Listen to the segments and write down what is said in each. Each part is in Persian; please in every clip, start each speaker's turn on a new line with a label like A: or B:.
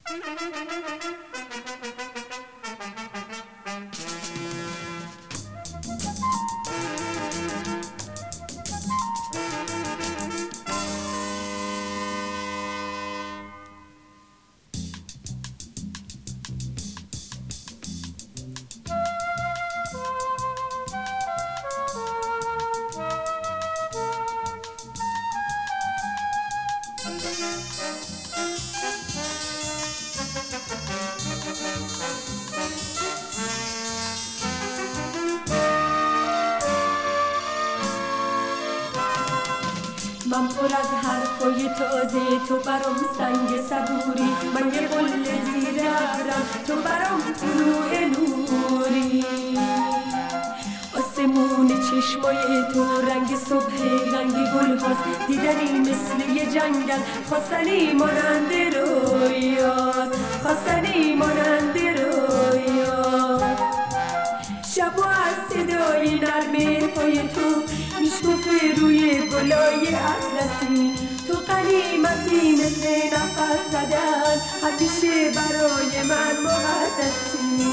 A: من پر از حرفای تازه، تو برام سنگ صبوری، من یه قله زیر ابرم، تو برام طلوع نوری. آسمون چشمای تو رنگ صبح، رنگ گل هاست، دیدنی مثل یه جنگل، خواستنی مانند رویاست، خواستنی مانند رویاست. شب و از صدای نرم پای تو میشکفه روی گلای اطلسی، تو غنیمتی مثل نفس زدن، همیشه برای من مقدسی.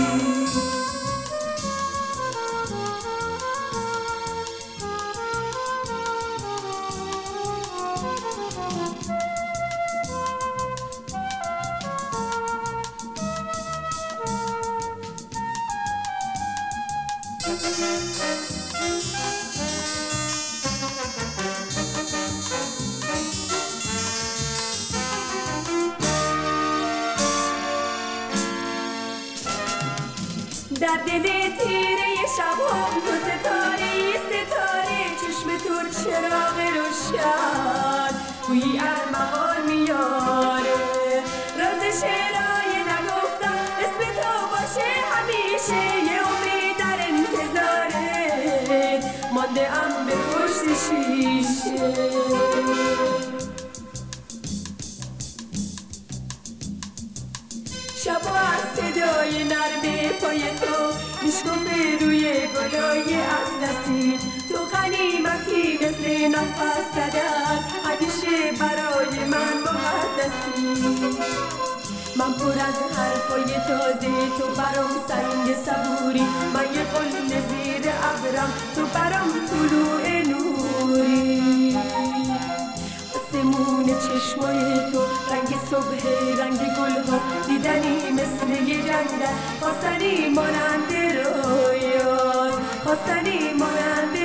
A: در دل تیره شبام تو ستاره، ستاره چشم تو چراغ روشن، گویی ارمغان میاره راز شعرهای نگفتم، اسم تو باشه همیشه، یه عمری در انتظارت مانده ام به پشت شیشه. شب و از صدای نرم پای تو میشکفه روی گلای اطلسی، تو غنیمتی مثل نفس زدن، همیشه برای من مقدسی. من پر از حرفای تازه، تو برام سنگ صبوری، من یه قله زیر ابرم، تو برام طلوع نوری. آسمون چشمای تو رنگ صبح، رنگ گل ها، دیدنی مثل یه جنگل، خواستنی مانند رویاست، خواستنی مانند